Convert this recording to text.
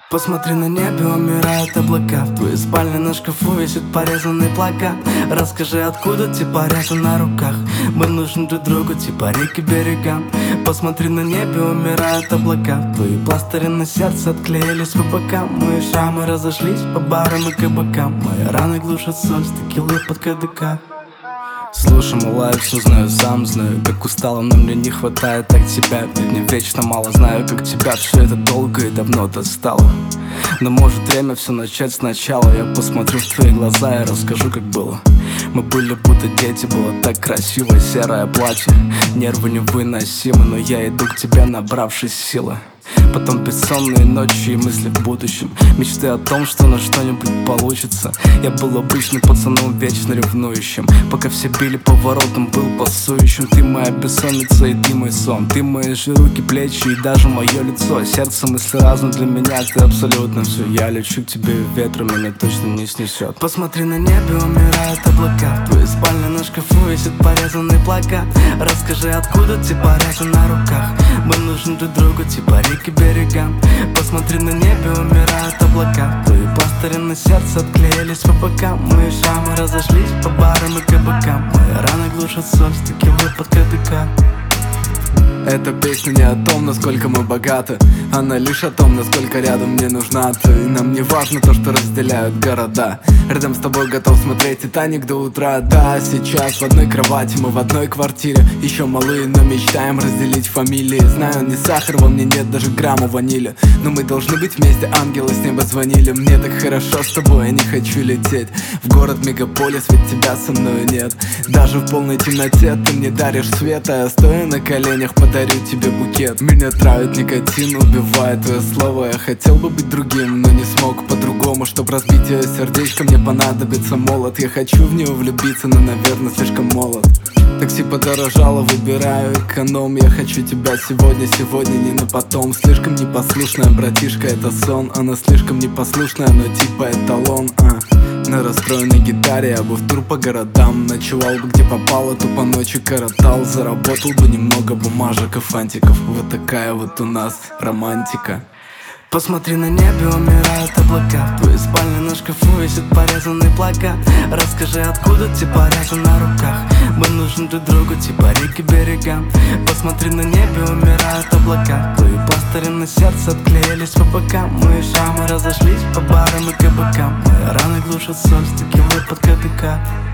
Посмотри на небе, умирают облака. В твоей спальне на шкафу висит порезанный плакат. Расскажи, откуда те порезы на руках. Мы нужны друг другу, типа реки берегам. Посмотри на небе, умирают облака. Твои пластыри на сердце отклеились по бокам. Мои шрамы разошлись по барам и кабакам. Мои раны глушат соль, текилы под КДК. Слушай, малая, все знаю, сам знаю, как устала, но мне не хватает так тебя. Ведь мне вечно мало, знаю, как тебя. Все это долго и давно достало. Но может время все начать сначала. Я посмотрю в твои глаза и расскажу, как было. Мы были будто дети, было так красиво. Серое платье, нервы невыносимы. Но я иду к тебе, набравшись силы. Потом бессонные ночи и мысли в будущем. Мечты о том, что на что-нибудь получится. Я был обычным пацаном, вечно ревнующим. Пока все били по воротам, был пасующим. Ты моя бессонница и ты мой сон. Ты мои же руки, плечи и даже мое лицо. Сердце, мысли разум, для меня ты абсолютно все. Я лечу к тебе, ветром меня точно не снесет. Посмотри на небе, умирают облака. В твоей спальне на шкафу висит порезанный плакат. Расскажи, откуда те порезы на руках. Мы нужны друг другу, типа реки берегам. Посмотри на небе, умирают облака. Твои пластыри на сердце отклеились по бокам. Мои шрамы разошлись по барам и кабакам. Мои раны глушат соль, текилы под КДК. Эта песня не о том, насколько мы богаты. Она лишь о том, насколько рядом мне нужна ты. И нам не важно то, что разделяют города. Рядом с тобой готов смотреть «Титаник» до утра. Да, сейчас в одной кровати, мы в одной квартире. Еще малые, но мечтаем разделить фамилии. Знаю, не сахар, во мне нет даже грамма ванили. Но мы должны быть вместе, ангелы с неба звонили. Мне так хорошо с тобой, я не хочу лететь в город мегаполис, ведь тебя со мной нет. Даже в полной темноте ты мне даришь свет. А я стою на коленях, подарю тебе букет. Меня травит никотин, убивает твое слово. Я хотел бы быть другим, но не смог по-другому. Чтоб разбить ее сердечко, мне понадобится молот. Я хочу в нее влюбиться, но, наверное, слишком молод. Такси подорожало, выбираю эконом. Я хочу тебя сегодня, сегодня, не на потом. Слишком непослушная, братишка, это сон. Она слишком непослушная, но типа эталон. На расстроенной гитаре я бы в тур по городам. Ночевал бы где попало, тупо ночью коротал. Заработал бы немного бумажек и фантиков. Вот такая вот у нас романтика. Посмотри на небе, умирают облака. В твоей спальне на шкафу висит порезанный плакат. Расскажи, откуда те порезы на руках. Мы нужны друг другу, типа реки берегам. Посмотри на небе, умирают облака. Твои пластыри на сердце отклеились по бокам. Мои шрамы разошлись по барам и кабакам. Мои раны глушат соль, текилы под КДК.